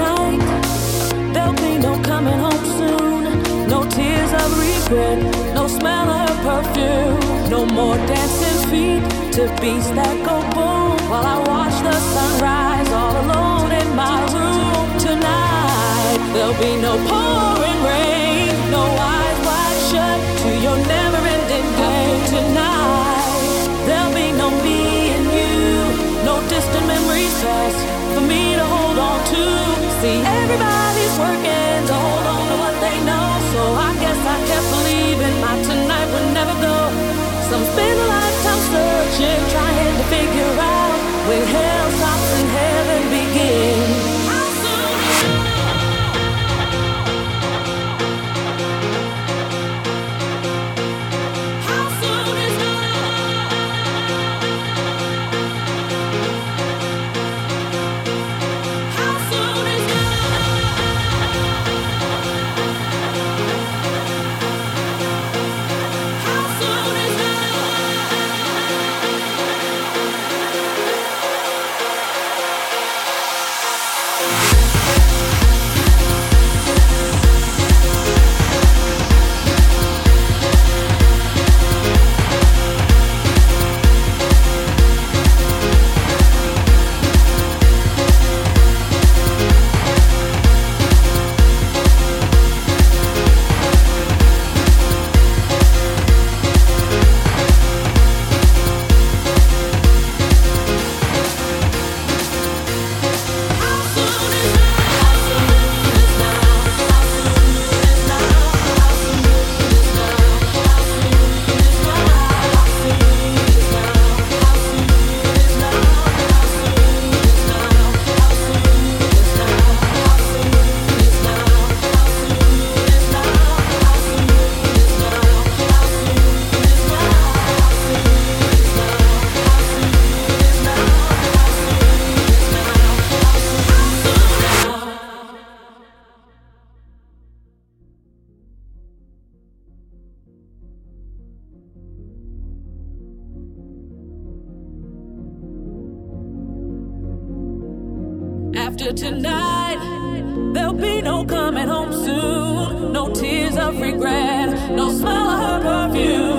tonight. There'll be no coming home soon. No tears of regret, no smell of her perfume. No more dancing feet to beats that go boom. While I watch the sunrise all alone in my room tonight. There'll be no pouring rain, no eyes wide shut to your never-ending game tonight. There'll be no me and you, no distant memories past for me to hold on to. See, everybody's working to hold on to what they know, so I guess I kept believing my tonight would never go. Some spend a lifetime searching, trying to figure out when hell stops and heaven begins. After tonight, there'll be no coming home soon. No tears of regret, no smell of her perfume.